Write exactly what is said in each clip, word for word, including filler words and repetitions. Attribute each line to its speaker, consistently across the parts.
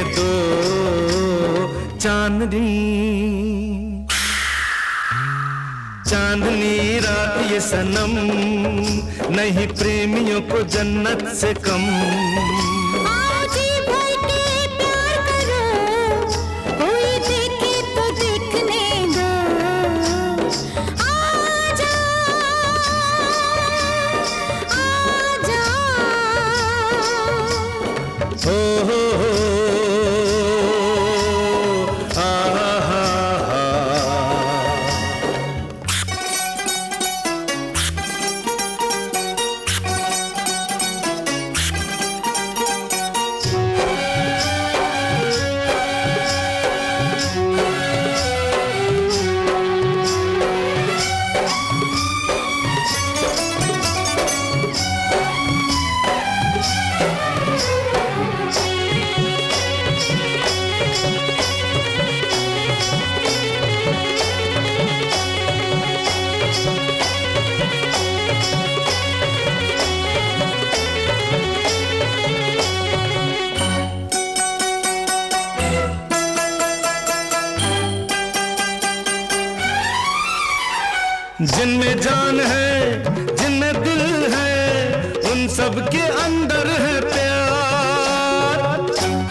Speaker 1: दो चांदनी। चांदनी रात ये सनम, नहीं प्रेमियों को जन्नत से कम। हो हो हो आ हा हा। जिनमें जान है, जिनमें दिल है, उन सब के अंदर है प्यार।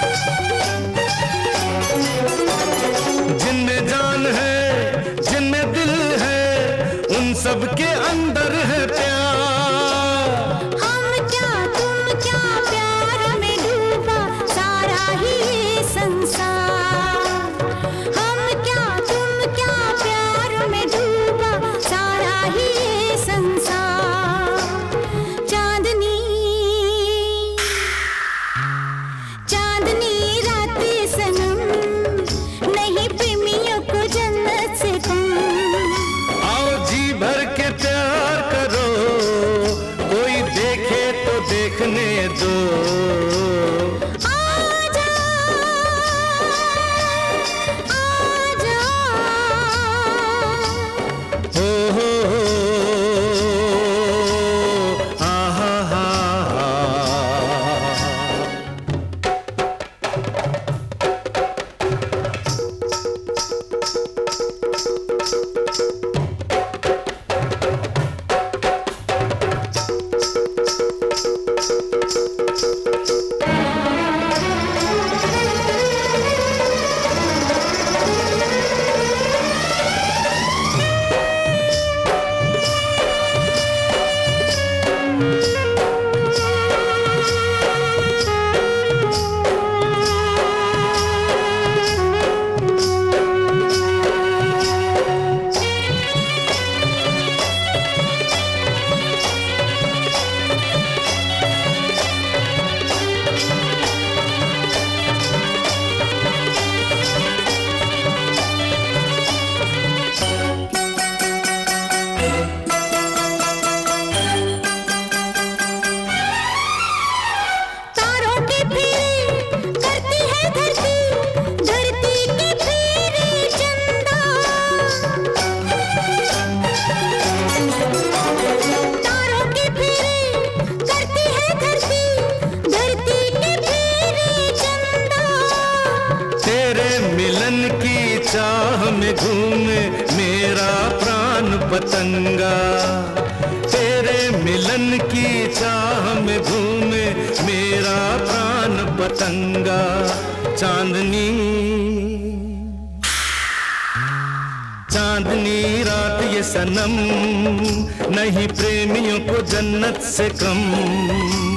Speaker 1: जिनमें जान है, जिनमें दिल है, उन सब के अंदर है प्यार।
Speaker 2: हम क्या तुम क्या प्यार में डूबा सारा ही संसार। हम क्या तुम क्या प्यार में डूबा सारा ही संसार। चांदनी चांदनी रात सनम, नहीं प्रेमियों को जन्नत से कम।
Speaker 1: आओ जी भर के प्यार करो, कोई देखे तो देखने दो।
Speaker 2: आजा आजा
Speaker 1: हो हो हो आ हा हा हा।
Speaker 2: तारों की फेरे करती है धरती, धरती की फेरे चंदा। तारों की फेरे करती है धरती, धरती की फेरे चंदा।
Speaker 1: तेरे मिलन की चाह में घूमे मेरा प्राण पतंगा। तेरे मिलन की चाह में घूमे मेरा प्राण पतंगा। चांदनी चांदनी रात ये सनम, नहीं प्रेमियों को जन्नत से कम।